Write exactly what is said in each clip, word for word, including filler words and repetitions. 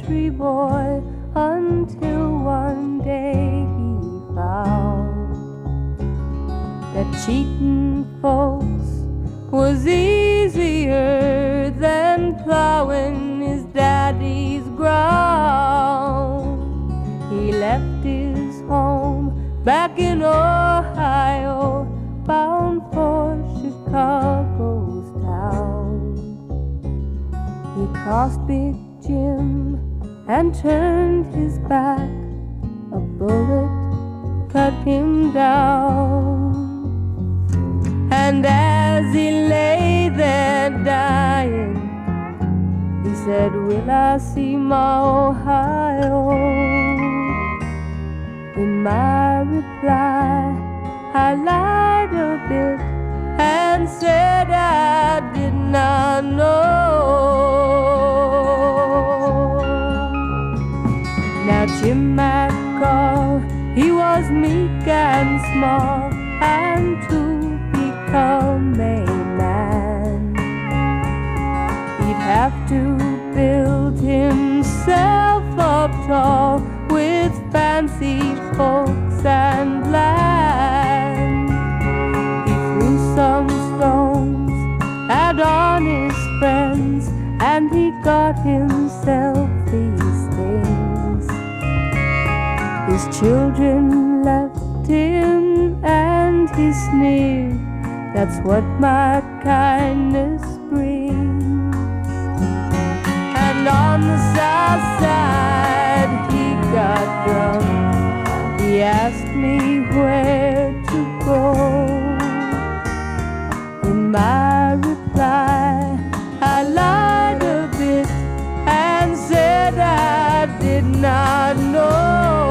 country boy until one day he found that cheating folks was easier than plowing his daddy's ground. He left his home back in Ohio, bound for Chicago's town. He crossed Big Jim and turned his back. A bullet cut him down. And as he lay there dying, he said, will I see my Ohio? In my reply, I lied a bit and said I did not know. Now Jim McCall, he was meek and small, and to become a man, he'd have to build himself up tall with fancy folks and land. He threw some stones at honest friends, and he got himself these things. His children left him and he sneered, that's what my kindness brings. And on the south side he got drunk. He asked me where to go. In my reply, I lied a bit and said I did not know.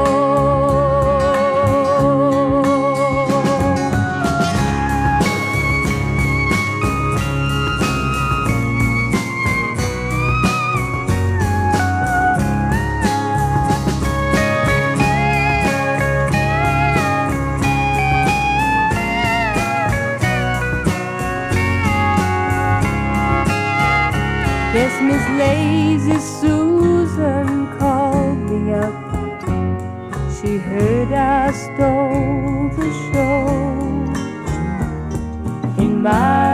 Yes, Miss Lazy Susan called me up. She heard I stole the show. In my